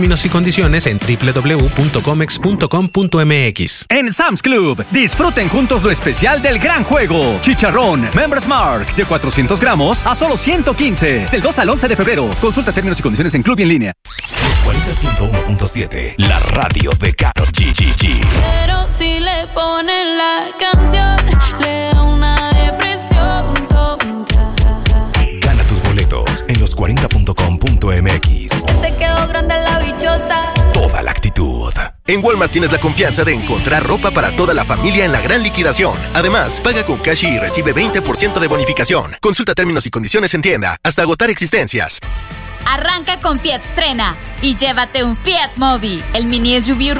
Términos y condiciones en www.comex.com.mx. En Sam's Club, disfruten juntos lo especial del gran juego. Chicharrón Members Mark de 400 gramos a solo 115. Del 2 al 11 de febrero. Consulta términos y condiciones en Club y en línea. Los 40.1.7, la radio de Karol G. Pero si le ponen la canción, le da una depresión tonta. Gana tus boletos en los40.com.mx. Te quedó grande la bichota. Toda la actitud. En Walmart tienes la confianza de encontrar ropa para toda la familia en la gran liquidación. Además, paga con Cashi y recibe 20% de bonificación. Consulta términos y condiciones en tienda hasta agotar existencias. Arranca con Fiat Strena y llévate un Fiat Mobi, el mini SUV